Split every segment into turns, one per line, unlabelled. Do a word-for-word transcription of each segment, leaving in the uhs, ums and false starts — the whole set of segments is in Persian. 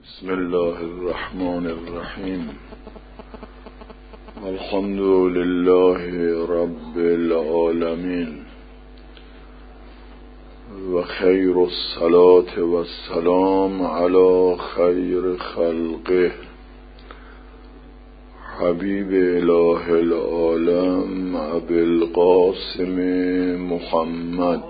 بسم الله الرحمن الرحیم. الحمد لله رب العالمین و خیر الصلاة و السلام علی خیر خلقه حبیب اله العالم ابی القاسم محمد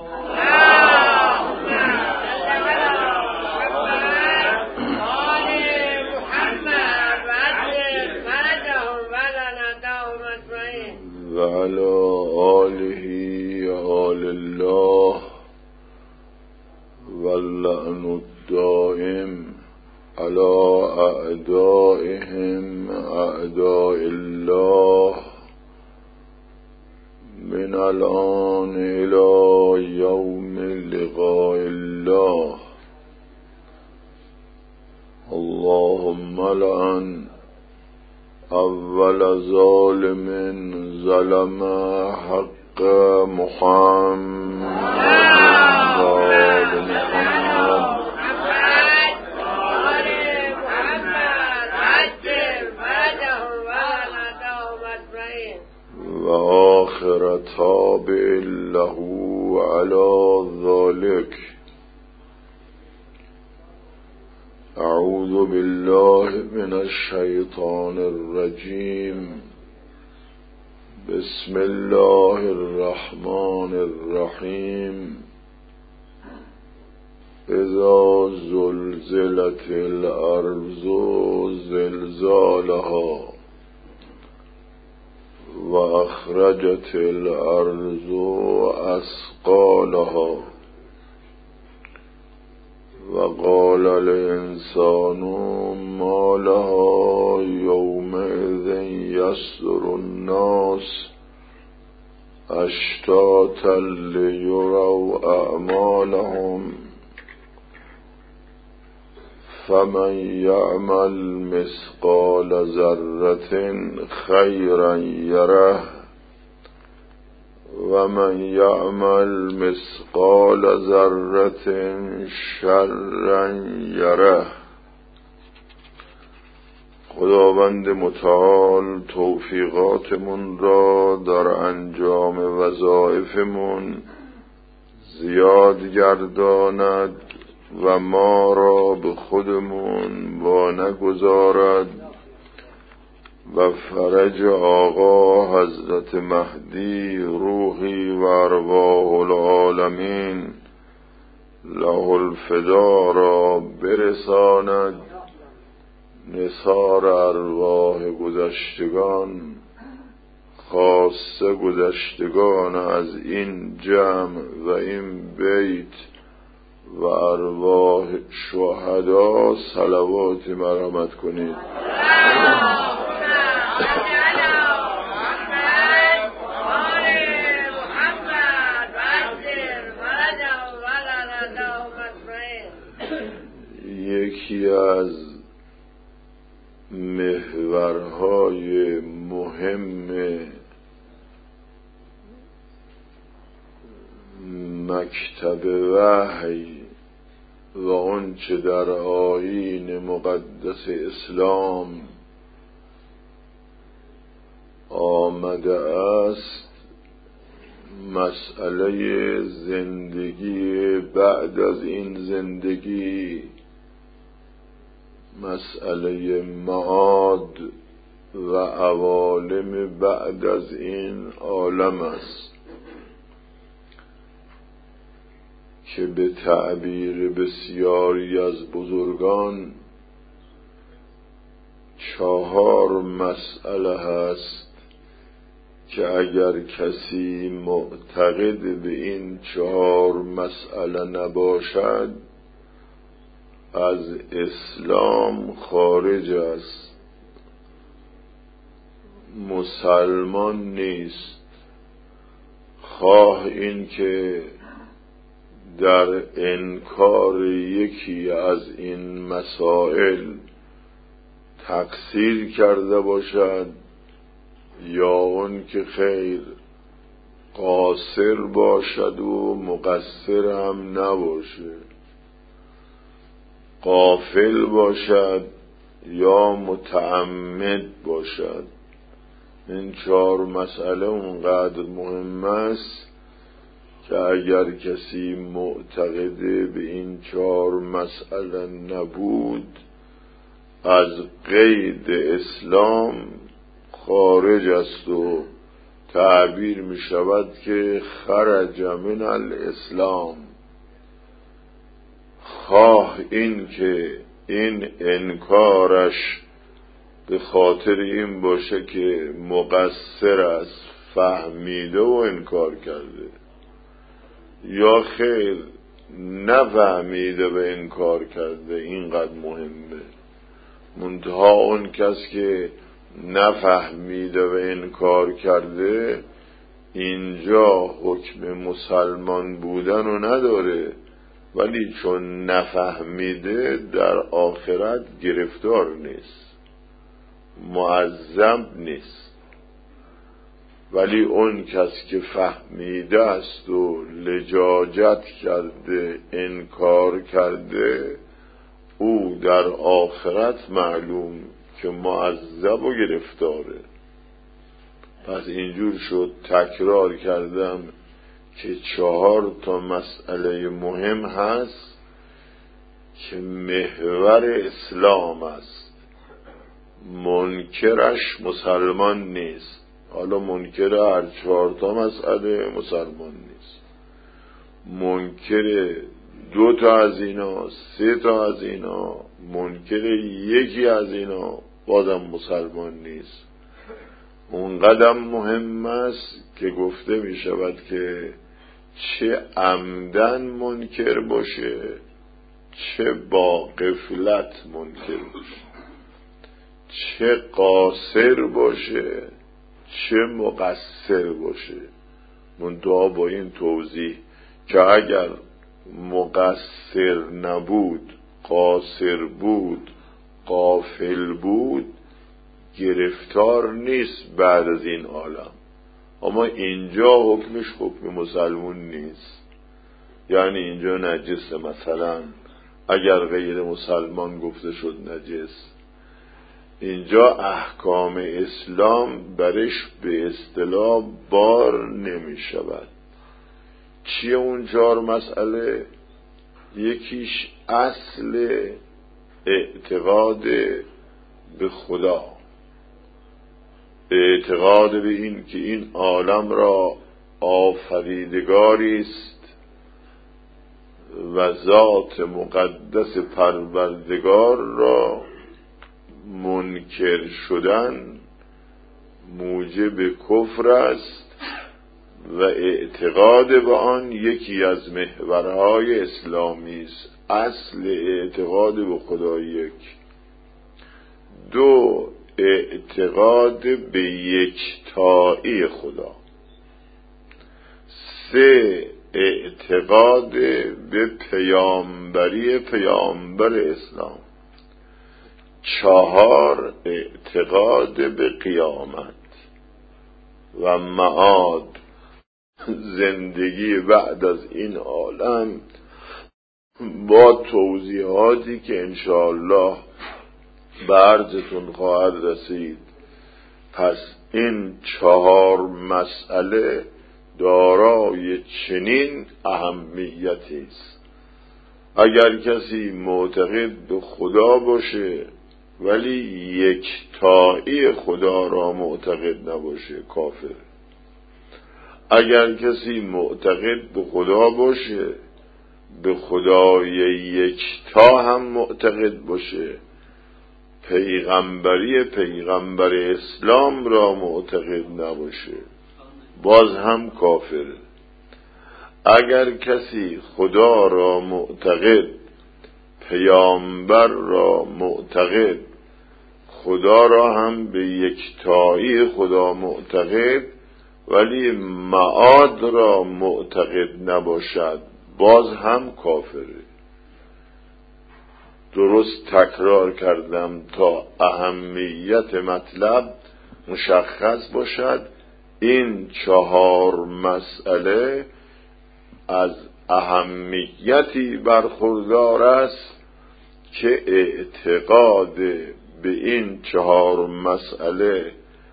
و علی آله آل الله و اللعن الدائم علی اعدائهم اعداء الله من الآن الی یوم لقاء الله. اللهم لعن اول ظالم ظلم حق محمد و آخر تابع له علی ذلك. اعوذ بالله من الشیطان الرجیم. بسم الله الرحمن الرحیم. اذا زلزلت الارض زلزالها و اخرجت الارض اثقالها و قال الانسان ما لها یومئذ یصدر الناس اشتاتا لیروا اعمالهم فمن یعمل مثقال ذرة خیرا یره و من یعمل مثقال ذرة شرا یره. خداوند متعال توفیقاتمون را در انجام وظایفمون زیاد گرداند و ما را به خودمون وا نگذارد و فرج آقا حضرت مهدی روحی و ارواح العالمین له الفدا را برساند. نثار ارواح گذشتگان خاصه گذشتگان از این جمع و این بیت و ارواح شهدا صلوات مرحمت کنید. یکی از محورهای مهم مکتب وحی و آنچه در آیین مقدس اسلام آمده است مسئله زندگی بعد از این زندگی، مسئله معاد و عوالم بعد از این عالم است که به تعبیر بسیاری از بزرگان چهار مسئله هست که اگر کسی معتقد به این چهار مسئله نباشد از اسلام خارج است، مسلمان نیست. خواه این که در انکار یکی از این مسائل تقصیر کرده باشد یا اون که خیر قاصر باشد و مقصر هم نباشه. غافل باشد یا متعمد باشد. این چهار مسئله اونقدر مهم است که اگر کسی معتقد به این چهار مسئله نبود از قید اسلام خارج است و تعبیر می شود که خرج من الاسلام. خواه این که این انکارش به خاطر این باشه که مقصر است، فهمیده و انکار کرده، یا خیر نفهمیده و انکار کرده. اینقدر مهمه. منتها اون کس که نفهمیده و انکار کرده اینجا حکم مسلمان بودن رو نداره، ولی چون نفهمیده در آخرت گرفتار نیست، معذب نیست. ولی اون کس که فهمیده است و لجاجت کرده، انکار کرده، او در آخرت معلوم که معذب و گرفتاره. پس اینجور شد تکرار کردم که چهار تا مسئله مهم هست که محور اسلام است. منکرش مسلمان نیست. حالا منکر هر چهار تا مسئله مسلمان نیست. منکر دو تا از اینا، سه تا از اینا، منکر یکی از اینا بازم مسلمان نیست. اون قدم مهم است که گفته می شود که چه عمدن منکر باشه، چه با غفلت منکر باشه، چه قاصر باشه، چه مقصر باشه. منتها با این توضیح که اگر مقصر نبود، قاصر بود، غافل بود، گرفتار نیست بعد از این عالم. اما اینجا حکمش حکم مسلمون نیست. یعنی اینجا نجس، مثلا اگر غیر مسلمان گفته شد نجس، اینجا احکام اسلام برش به اصطلاح بار نمی شود. چیه اون چهار مسئله؟ یکیش اصل اعتقاد به خدا، اعتقاد به این که این عالم را آفریدگاری است و ذات مقدس پروردگار را منکر شدن موجب کفر است و اعتقاد به آن یکی از محورهای اسلامی است. اصل اعتقاد به خدا یک. دو، اعتقاد به یکتایی خدا. سه، اعتقاد به پیامبری پیامبر اسلام. چهار، اعتقاد به قیامت و معاد، زندگی بعد از این عالم، با توضیحاتی که انشاءالله به عرضتون خواهد رسید. پس این چهار مسئله دارای چنین اهمیتی است. اگر کسی معتقد به خدا باشه ولی یکتایی خدا را معتقد نباشه، کافر. اگر کسی معتقد به خدا باشه، به خدای یکتا هم معتقد باشه، پیغمبری پیغمبر اسلام را معتقد نباشه، باز هم کافره. اگر کسی خدا را معتقد، پیامبر را معتقد، خدا را هم به یکتایی خدا معتقد، ولی معاد را معتقد نباشد، باز هم کافره. درست تکرار کردم تا اهمیت مطلب مشخص باشد. این چهار مسئله از اهمیتی برخوردار است که اعتقاد به این چهار مسئله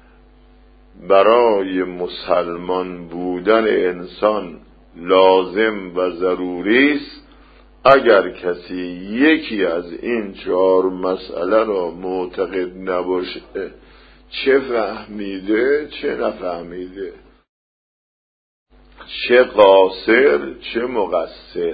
برای مسلمان بودن انسان لازم و ضروری است، اگر کسی یکی از این چهار مسئله را معتقد نباشه، چه فهمیده چه نفهمیده، چه قاصر چه مقصر،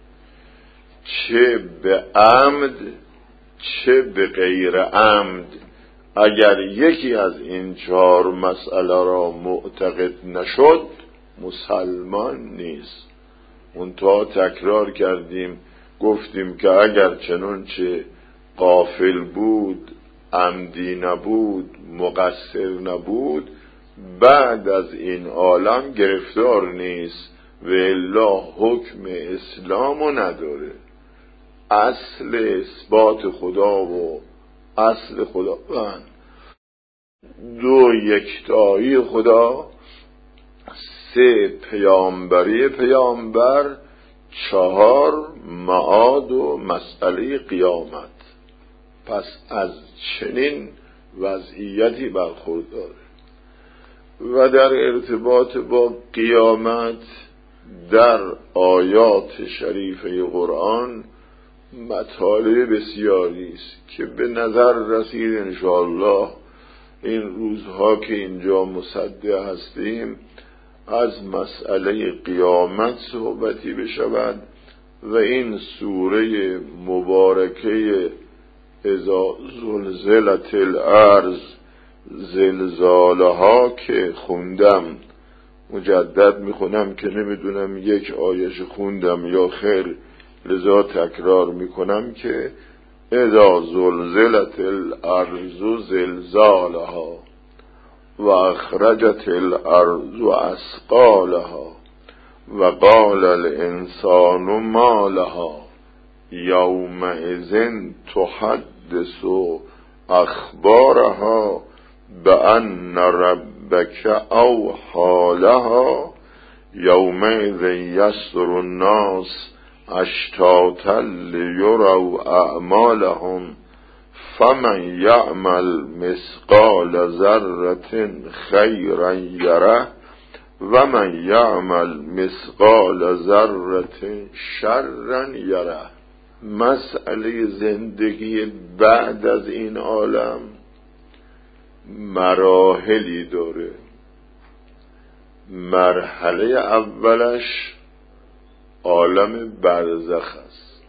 چه به عمد چه به غیر عمد، اگر یکی از این چهار مسئله را معتقد نشد مسلمان نیست. منتها تکرار کردیم، گفتیم که اگر چنانچه غافل بود، عمدی نبود، مقصر نبود، بعد از این عالم گرفتار نیست و الا حکم اسلامو نداره. اصل اثبات خدا و اصل خداوند، دو یکتایی خدا، سه پیامبری پیامبر، چهار معاد و مسئله قیامت. پس از چنین وضعیتی برخورداره و در ارتباط با قیامت در آیات شریفه قرآن مطالب بسیاری است که به نظر رسید انشاءالله این روزها که اینجا مصدع هستیم از مسئله قیامت صحبتی بشود و این سوره مبارکه اذا زلزلت الارض زلزالها که خوندم، مجدد میخونم که نمیدونم یک آیش خوندم یا خیر، لذا تکرار میکنم که اذا زلزلت الارض زلزالها و اخرجت الارض اثقالها و قال الانسان ما لها یومئذ تحدث اخبارها بان ربک اوحی لها یومئذ یصدر الناس اشتاتا لیروا اعمالهم فمن یعمل مثقال ذره خیرا یره و من یعمل مثقال ذره شرا یره. مسئله زندگی بعد از این عالم مراحلی داره. مرحله اولش عالم برزخ است،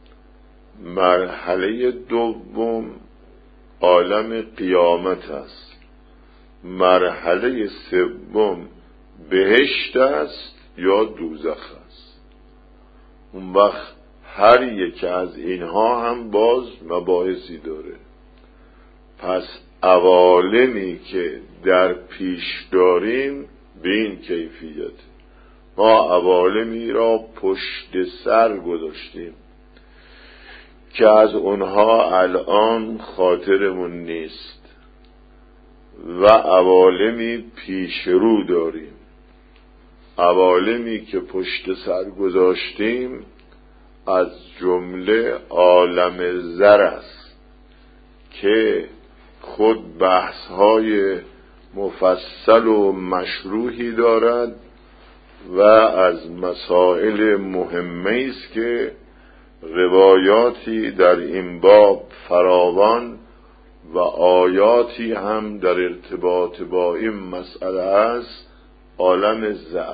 مرحله دوم عالم قیامت است، مرحله سوم بهشت است یا دوزخ است. اون وقت هر یک از اینها هم باز مباحثی داره. پس عوالمی که در پیش داریم به این کیفیت، ما عوالمی را پشت سر گذاشتیم که از اونها الان خاطرمون نیست و عوالمی پیش رو داریم. عوالمی که پشت سر گذاشتیم از جمله عالم زر است که خود بحث‌های مفصل و مشروحی دارد و از مسائل مهمه است که روایاتی در این باب فراوان و آیاتی هم در ارتباط با این مسئله است. عالم زر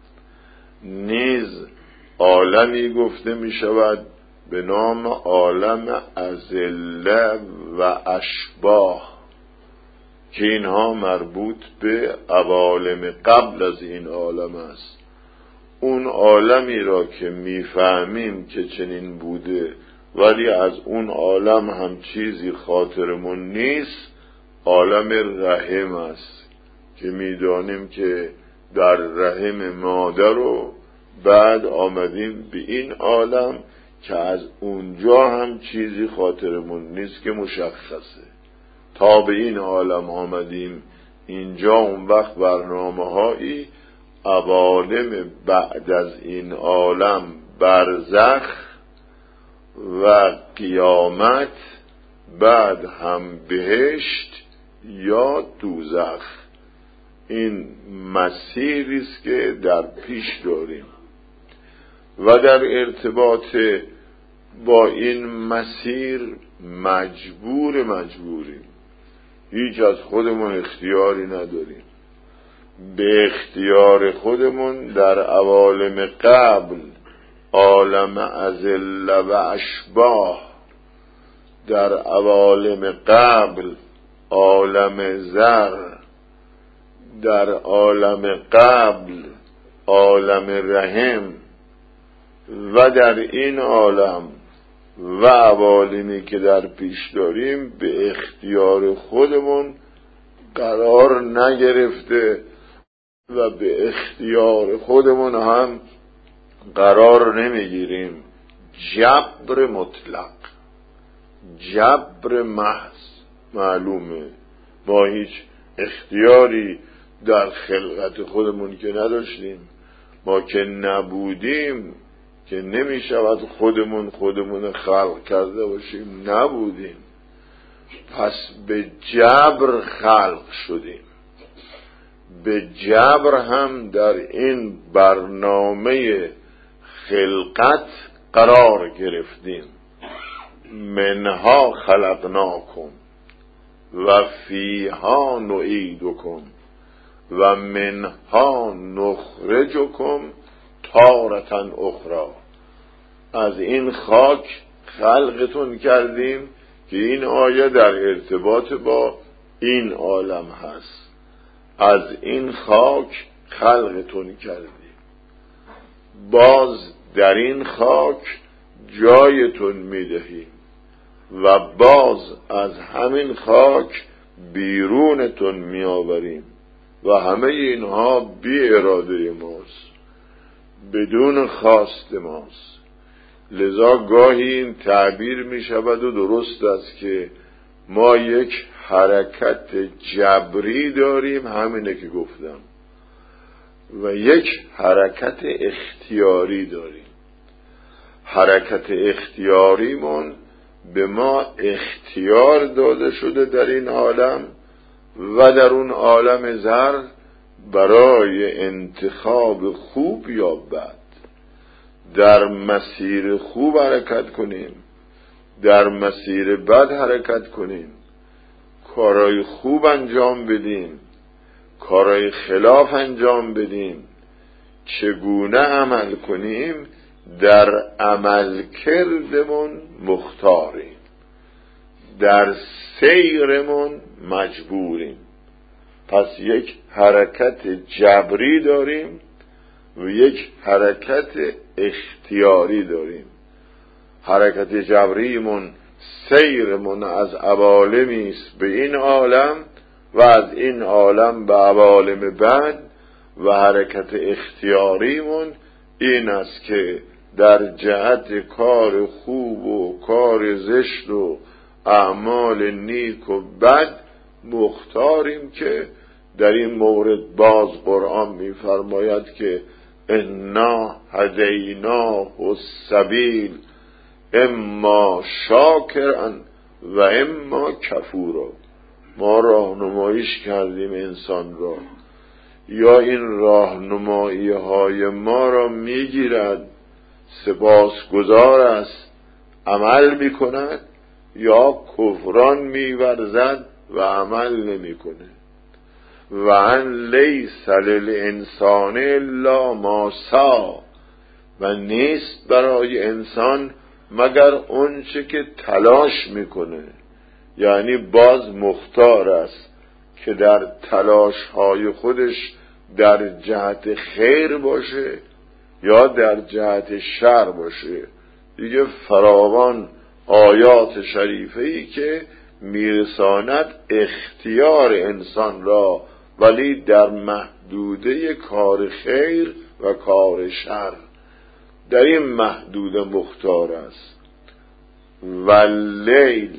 نیز عالمی گفته می شود به نام عالم اذله و اشباح که اینها مربوط به عوالم قبل از این عالم است. اون عالمی را که میفهمیم که چنین بوده ولی از اون عالم هم چیزی خاطرمون نیست، عالم رحم است که میدانیم که در رحم مادر و بعد آمدیم به این عالم که از اونجا هم چیزی خاطرمون نیست که مشخصه. تا به این عالم آمدیم اینجا، اون وقت برنامه هایی عوالم بعد از این عالم برزخ و قیامت، بعد هم بهشت یا دوزخ. این مسیری است که در پیش داریم و در ارتباط با این مسیر مجبور مجبوریم، هیچ از خودمون اختیاری نداریم. به اختیار خودمون در عوالم قبل، عالم اذل و اشباح، در عوالم قبل عالم زر، در عالم قبل عالم رحم، و در این عالم و عوالمی که در پیش داریم به اختیار خودمون قرار نگرفته و به اختیار خودمون هم قرار نمیگیریم. جبر مطلق، جبر محض. معلومه ما هیچ اختیاری در خلقت خودمون که نداشتیم. ما که نبودیم که نمی شود خودمون خودمون خلق کرده باشیم، نبودیم، پس به جبر خلق شدیم. به جبر هم در این برنامه خلقت قرار گرفتیم. منها خلقناکم و فیها نعیدکم و منها نخرجکم تارة اخرى. از این خاک خلقتون کردیم که این آیه در ارتباط با این عالم هست. از این خاک خلقتون کردیم، باز در این خاک جایتون میدهیم و باز از همین خاک بیرونتون میآوریم و همه اینها بی اراده ماست، بدون خواست ماست. لذا گاهی این تعبیر می شود و درست است که ما یک حرکت جبری داریم، همینه که گفتم، و یک حرکت اختیاری داریم. حرکت اختیاریمون به ما اختیار داده شده در این عالم و در اون عالم زر برای انتخاب خوب یا بد. در مسیر خوب حرکت کنیم، در مسیر بد حرکت کنیم، کارهای خوب انجام بدیم، کارهای خلاف انجام بدیم. چگونه عمل کنیم؟ در عمل کردمون مختاریم، در سیرمون مجبوریم. پس یک حرکت جبری داریم و یک حرکت اختیاری داریم. حرکت جبریمون سیرمون از عوالمی است به این عالم و از این عالم به عوالم بعد، و حرکت اختیاریمون این است که در جهت کار خوب و کار زشت و اعمال نیک و بد مختاریم، که در این مورد باز قرآن می‌فرماید که انا هدیناه السبیل اما شاکرا و اما کفورا. ما راهنماییش کردیم انسان را، یا این راهنمایی های ما را میگیرد سپاسگزار است عمل میکند، یا کفران میورزد و عمل نمیکنه. و ان لیس للانسان الا ما سعی، و نیست برای انسان مگر اون چه که تلاش میکنه. یعنی باز مختار است که در تلاش های خودش در جهت خیر باشه یا در جهت شر باشه. دیگه فراوان آیات شریفه‌ای که میرساند اختیار انسان را، ولی در محدوده کار خیر و کار شر، در این محدوده مختار است. و لیل،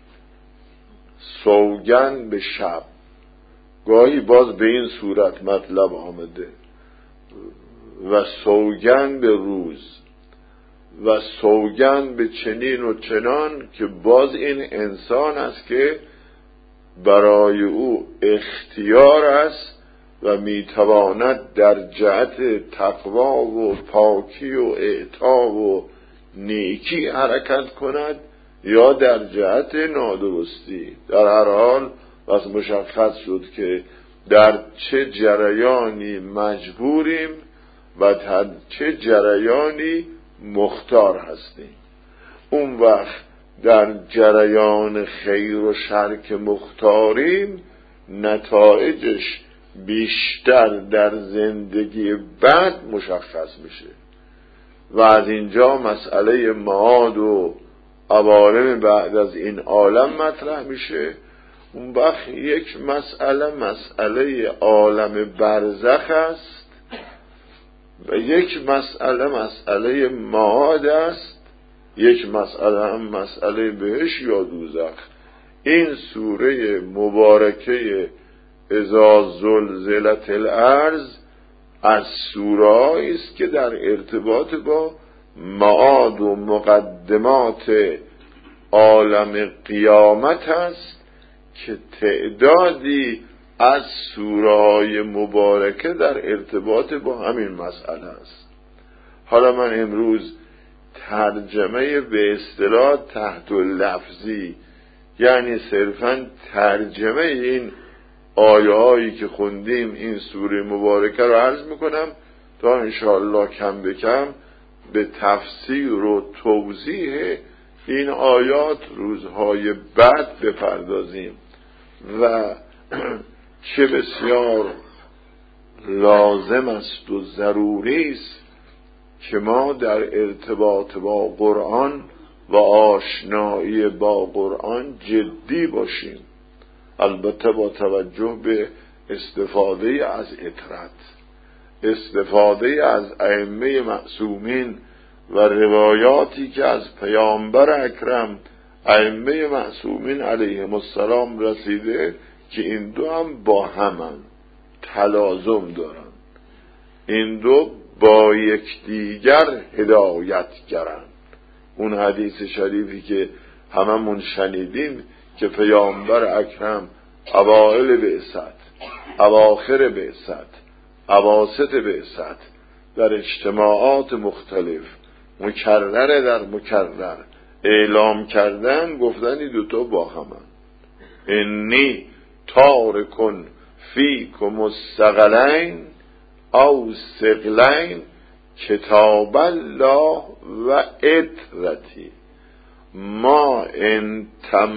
سوگن به شب، گاهی باز به این صورت مطلب آمده، و سوگن به روز. و سوگند به چنین و چنان که باز این انسان است که برای او اختیار است و میتواند در جهت تقوا و پاکی و اعطا و نیکی حرکت کند یا در جهت نادرستی. در هر حال بس مشخص شد که در چه جریانی مجبوریم و در چه جریانی مختار هستیم. اون وقت در جریان خیر و شر که مختاریم نتایجش بیشتر در زندگی بعد مشخص میشه و از اینجا مسئله معاد و عوالم بعد از این عالم مطرح میشه. اون وقت یک مسئله مسئله عالم برزخ است و یک مسئله مسئله معاد است، یک مسئله هم مسئله بهشت یا دوزخ. این سوره مبارکه اذا زلزلت الارض از سوره‌هایی است که در ارتباط با معاد و مقدمات عالم قیامت است که تعدادی از سوره‌های مبارکه در ارتباط با همین مسئله است. حالا من امروز ترجمه به اصطلاح تحت لفظی، یعنی صرفاً ترجمه این آیه هایی که خوندیم این سوره مبارکه رو عرض میکنم تا انشاءالله کم به کم به تفسیر و توضیح این آیات روزهای بعد بپردازیم و چه بسیار لازم است و ضروری است که ما در ارتباط با قرآن و آشنایی با قرآن جدی باشیم، البته با توجه به استفاده از اطرت، استفاده از ائمه معصومین و روایاتی که از پیامبر اکرم ائمه معصومین علیهم السلام رسیده که این دو هم با همن، تلازم دارن، این دو با یکدیگر هدایت گرن. اون حدیث شریفی که هممون شنیدیم که پیامبر اکرم اوائل بعثت، اواخر بعثت، اواسط بعثت در اجتماعات مختلف مکرر در مکرر اعلام کردن، گفتن این دوتا با همن. انی تارکن فیکم الثقلین او ثقلین کتاب الله و اطرتی ما ان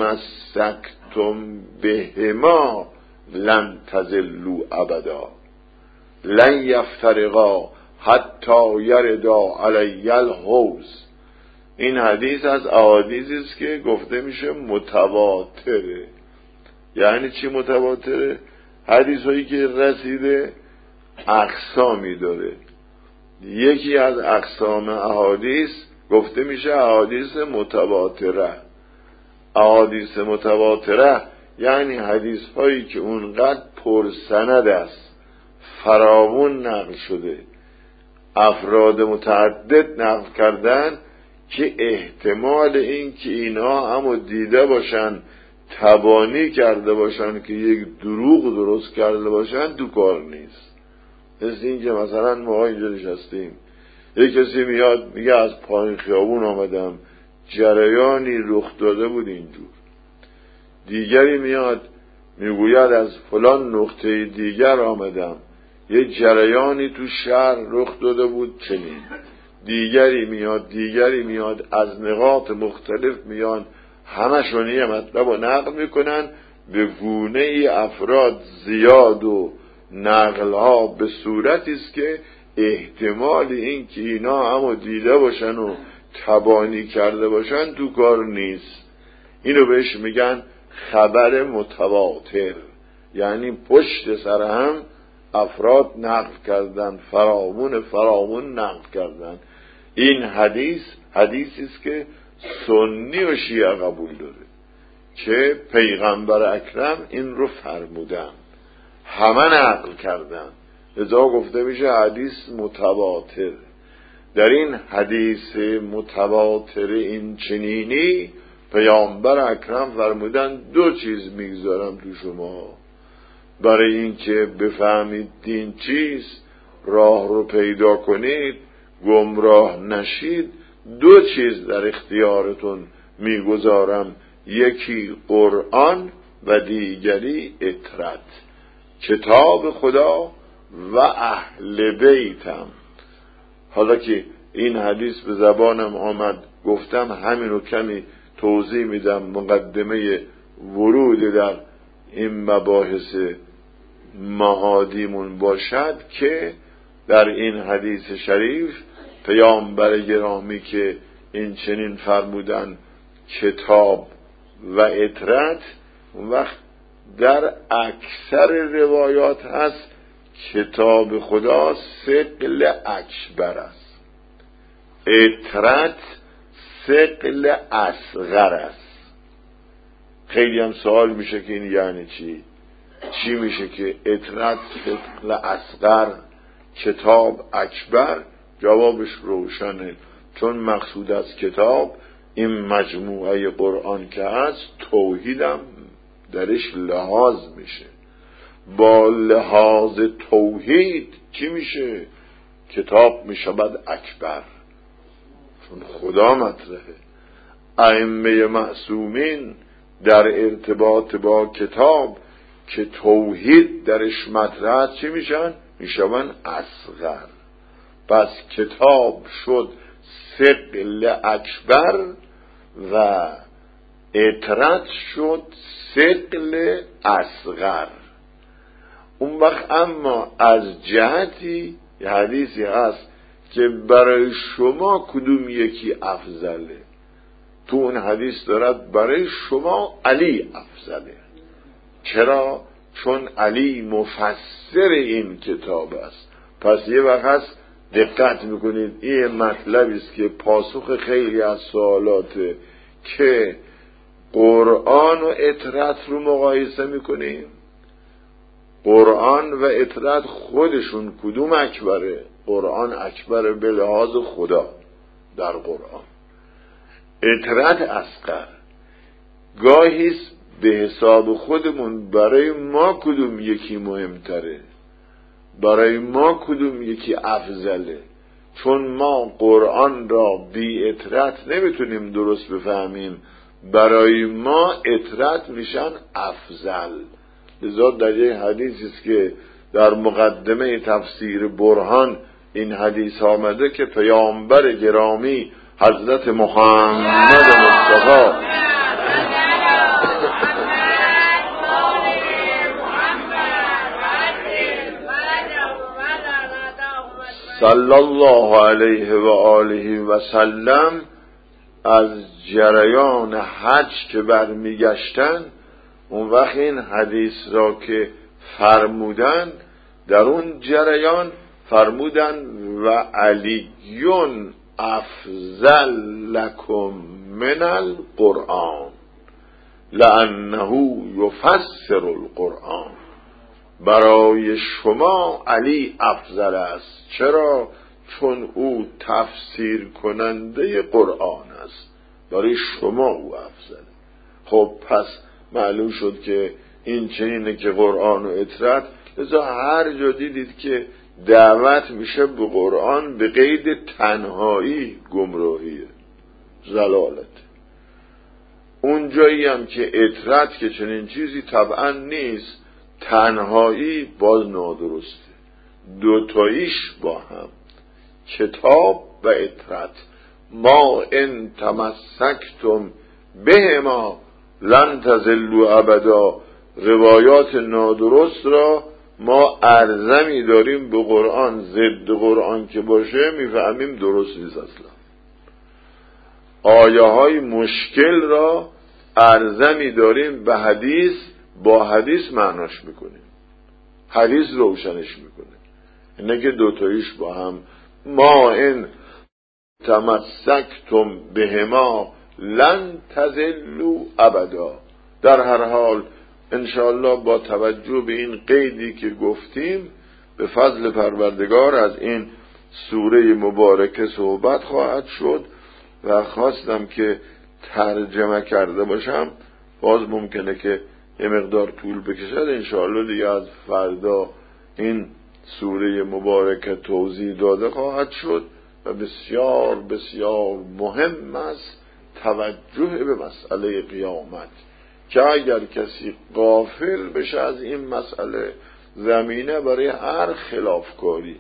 تمسکتم بهما لن تضلوا ابدا لن یفترقا حتی یردا علی الحوض. این حدیث از احادیثی است که گفته میشه متواتره. یعنی چی متواتره؟ حدیث هایی که رسیده اقسامی داره. یکی از اقسام احادیث گفته میشه احادیث متواتره. احادیث متواتره یعنی حدیث هایی که اونقدر پرسند است، فراوون نقل شده، افراد متعدد نقل کردن که احتمال این که اینا همو دیده باشن، تبانی کرده باشن که یک دروغ درست کرده باشن تو کار نیست. مثل این که مثلا ما اینجا نشستیم، یک کسی میاد میگه از پایین خیابون آمدم جریانی رخ داده بود اینجور، دیگری میاد میگوید از فلان نقطه دیگر آمدم یک جریانی تو شهر رخ داده بود چنین، دیگری میاد دیگری میاد از نقاط مختلف میان، همشون یه مطلب رو نقل میکنن، به گونه ای افراد زیاد و نقلها به صورتی است که احتمال این که اینا همو دیده باشن و تبانی کرده باشن تو کار نیست. اینو بهش میگن خبر متواتر، یعنی پشت سر هم افراد نقل کردن، فراوون فراوون نقل کردن. این حدیث حدیثی است که سنی و شیعه قبول داره که پیغمبر اکرم این رو فرمودن، همه نقل کردن، لذا گفته میشه حدیث متواتر. در این حدیث متواتر این چنینی پیامبر اکرم فرمودن دو چیز میگذارم تو شما برای اینکه بفهمید دین چیست، راه رو پیدا کنید، گمراه نشید. دو چیز در اختیارتون میگذارم، یکی قرآن و دیگری اطرت، کتاب خدا و اهل بیتم. حالا که این حدیث به زبانم آمد گفتم همین رو کمی توضیح میدم، مقدمه ورود در این مباحث معادیمون باشد که در این حدیث شریف پیامبر گرامی که این چنین فرمودن کتاب و اطرت، اون وقت در اکثر روایات هست کتاب خدا ثقل اکبر است، اطرت ثقل اصغر است. خیلی هم سوال میشه که این یعنی چی؟ چی میشه که اطرت ثقل اصغر کتاب اکبر؟ جوابش روشنه، چون مقصود از کتاب این مجموعه قرآن که هست توحیدم درش لحاظ میشه. با لحاظ توحید چی میشه؟ کتاب میشود اکبر، چون خدا مطرحه. ائمه معصومین در ارتباط با کتاب که توحید درش مطرح چی میشن؟ میشون اصغر. پس کتاب شد ثقل اکبر و اطرت شد ثقل اصغر. اون وقت اما از جهتی یه حدیثی هست که برای شما کدوم یکی افضله؟ تو اون حدیث دارد برای شما علی افضله. چرا؟ چون علی مفسر این کتاب است. پس یه وقت هست دقت میکنید این مطلبی است که پاسخ خیلی از سوالاته که قرآن و اطرت رو مقایسه میکنیم. قرآن و اطرت خودشون کدوم اکبره؟ قرآن اکبره به لحاظ خدا در قرآن، اطرت اصغر. گاهیست به حساب خودمون برای ما کدوم یکی مهمتره، برای کدوم کدوم یکی افضله. چون ما قرآن را بی اطرت نمیتونیم درست بفهمیم، برای ما اطرت میشن افضل. لذا در یک حدیثی است که در مقدمه تفسیر برهان این حدیث آمده که پیامبر گرامی حضرت محمد مصطفی صلی الله علیه و آله و سلم از جریان حج که برمیگشتن، اون وقت این حدیث را که فرمودن در اون جریان فرمودن و علیون افضل لکم من القرآن لانه یفسر القرآن. برای شما علی افضل است. چرا؟ چون او تفسیر کننده قرآن است. برای شما او افضله. خب پس معلوم شد که این چنینه که قرآن و اطرت. لذا هر جا دیدید که دعوت میشه به قرآن به قید تنهایی گمراهیه، ضلالت. اون جایی هم که اطرت که چنین چیزی طبعا نیست، تنهایی باز نادرسته. دوتاییش با هم، کتاب و اطرت. ما ان تمسکتم بهما لن تضلوا ابدا. روایات نادرست را ما ارزمی داریم به قرآن، ضد قرآن که باشه میفهمیم درست نیست اصلا. آیه های مشکل را ارزمی داریم به حدیث، با حدیث معناش میکنیم، حدیث روشنش میکنه. اینه که دوتاییش با هم. ما این تمسکتم بهما لن تضلوا ابدا. در هر حال انشاءالله با توجه به این قیدی که گفتیم به فضل پروردگار از این سوره مبارکه صحبت خواهد شد و خواستم که ترجمه کرده باشم، باز ممکنه که یه مقدار طول بکشد. انشاءالله دیگه از فردا این سوره مبارکه توضیح داده خواهد شد و بسیار بسیار مهم است توجه به مسئله قیامت، که اگر کسی غافل بشه از این مسئله، زمینه برای هر خلافکاری،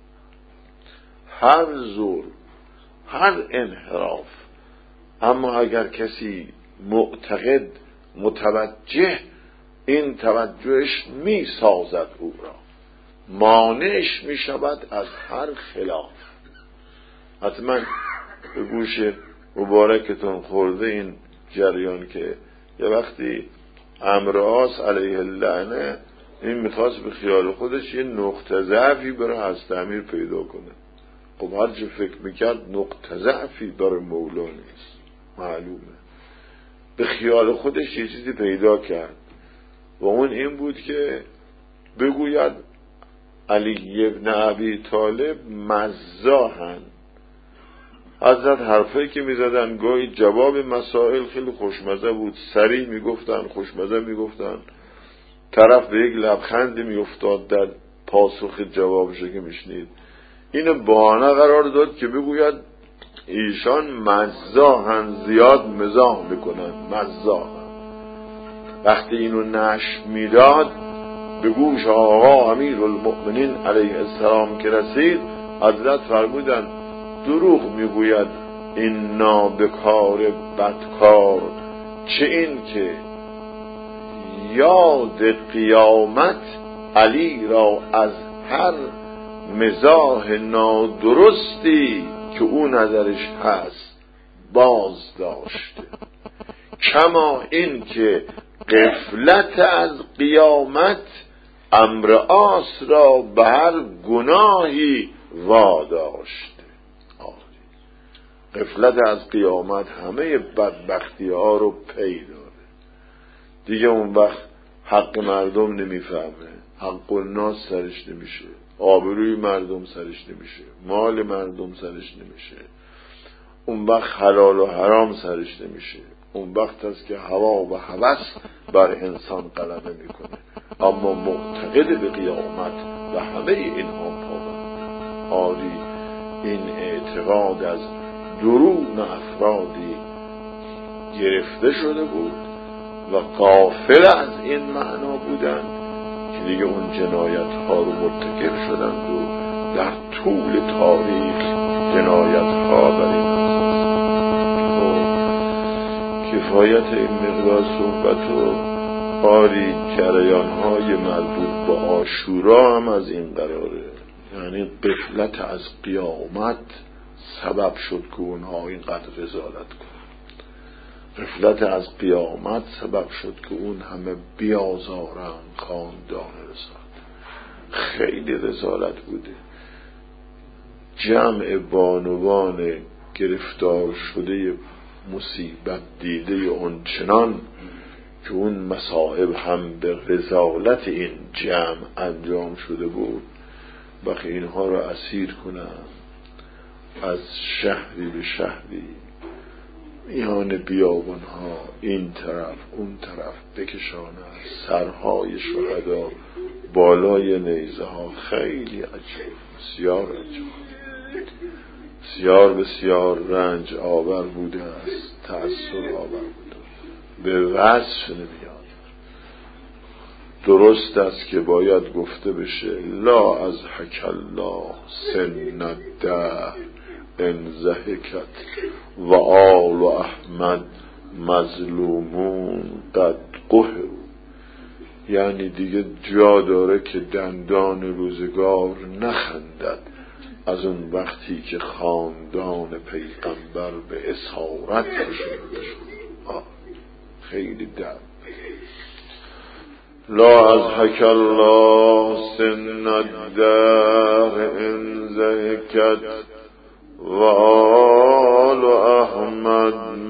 هر زور، هر انحراف. اما اگر کسی معتقد، متوجه، این توجهش می سازد او را، مانعش می شود از هر خلاف. حتما به گوش مبارکتون خورده این جریان که یه وقتی عمرو عاص علیه اللعنه این میخواست به خیال خودش یه نقطه ضعفی برای حضرت امیر پیدا کنه. خب هر چه فکر میکرد نقطه ضعفی برای مولا نیست، معلومه. به خیال خودش یه چیزی پیدا کرد و اون این بود که بگوید علی ابن ابی طالب مزاحن. حضرت حرفایی که میزدن گاهی جواب مسائل خیلی خوشمزه بود، سریع میگفتن، خوشمزه میگفتن، طرف به یک لبخندی میافتاد در پاسخ جوابش که میشنید. اینو بهانه قرار داد که بگوید ایشان مزاحن، زیاد مزاح میکنن، مزاحن. وقتی اینو نشر میداد به گوش آقا امیرالمؤمنین علیه السلام که رسید، حضرت فرمودن دروغ میگوید این نابکار بدکار، چه این که یاد قیامت علی را از هر مزاح نادرستی که او نظرش هست باز داشته، کما این که غفلت از قیامت عمرو عاص را به هر گناهی واداشته. غفلت از قیامت همه بدبختی ها رو پی داره. دیگه اون وقت حق مردم نمیفهمه، حق الناس سرش نمیشه، آبروی مردم سرش نمیشه، مال مردم سرش نمیشه، اون وقت حلال و حرام سرش نمیشه. اون وقت است که هوا و هوس بر انسان غلبه میکنه. اما معتقد به قیامت و همه اینها پابند. آری این اعتقاد از درون افرادی گرفته شده بود و غافل از این معنا بودند که دیگه اون جنایت ها رو مرتکب شدند و در طول تاریخ جنایت ها بر این اساس. کفایت این مقدار صحبت و آری جریان های مربوط با عاشورا هم از این قراره. یعنی غفلت از قیامت سبب شد که اونها اینقدر رذالت کنن. غفلت از قیامت سبب شد که اون همه بیازارن خاندان رسالت. خیلی رذالت بوده. جمع بانوان گرفتار شده مصیبت دیده اون چنان که اون مصائب هم به رذالت این جمع انجام شده بود، وقتی اینها را اسیر کنن، از شهری به شهری میان بیابان ها این طرف اون طرف بکشانه، سرهای شهدا بالای نیزه ها. خیلی عجیب، بسیار عجیب، بسیار بسیار رنج آور بوده است، تأثیر آور بوده، به وصف نمیاد. درست است که باید گفته بشه لا از حک الله سن الدهر ان ضحکت و آل و احمد مظلومون قد قهروا. یعنی دیگه جا داره که دندان روزگار نخندد از اون وقتی که خاندان پیغمبر به اسارت کشیده شد. خیلی درد. لا از حک الله سن الدهر ان ضحکت و آل و احمد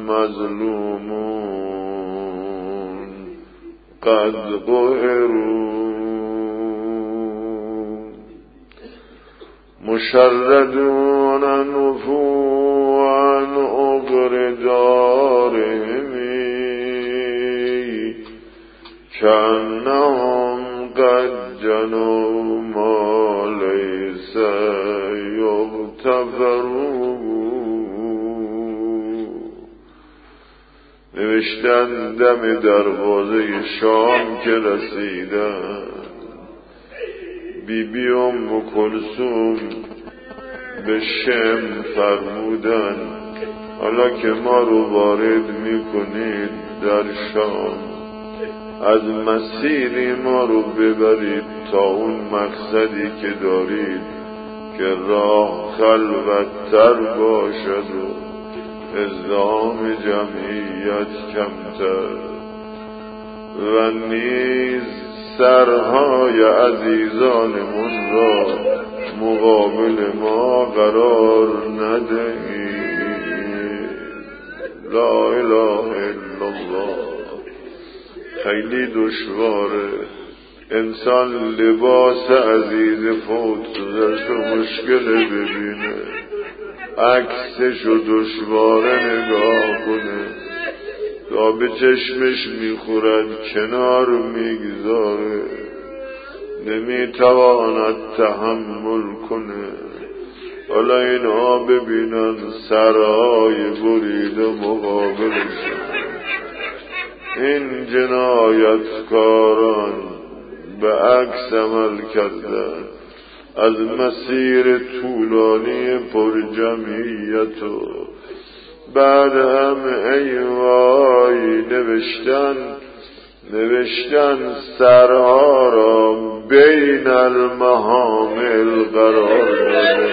مظلومون قد قهروا. مشردون انفوا عن عقر دارهمی کانهم قد جنوا ما لیس یغتفروا. نوشتن دم دروازه شام که رسیدن، بی بی ام کلثوم به شم فرمودن حالا که ما رو وارد میکنید در شام، از مسیری ما رو ببرید تا اون مقصدی که دارید که راه خلوت‌تر باشد و ازدحام جمعیت کمتر و نیز سرهای عزیزانمون را مقابل ما قرار ندهید. لا اله الا الله. خیلی دشواره انسان لباس عزیز فوت شده‌شو مشکل ببینه، عکسشو دشواره نگاه کنه، تا به چشمش میخورد کنار میگذاره، نمیتواند تحمل کنه. حالا اینها ببینن سرهای بریده مقابلشون. این جنایتکاران به عکس عمل کردن، از مسیر طولانی پر جمعیت و بعد هم ای وای نوشتن نوشتن سرها را بین المحامل قرار دادن.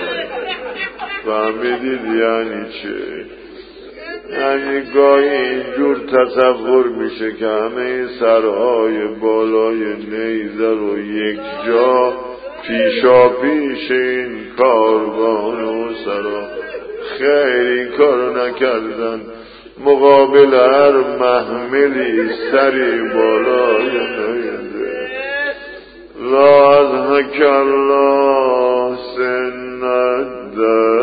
فهمیدید یعنی چه؟ یعنی گاهی اینجور تصور میشه که همه سرهای بالای نیزه رو یک جا پیشا پیش این کاروان و سرا. خیلی کار نکردن، مقابل هر محملی سری بالای نیزه. رازحک الله سند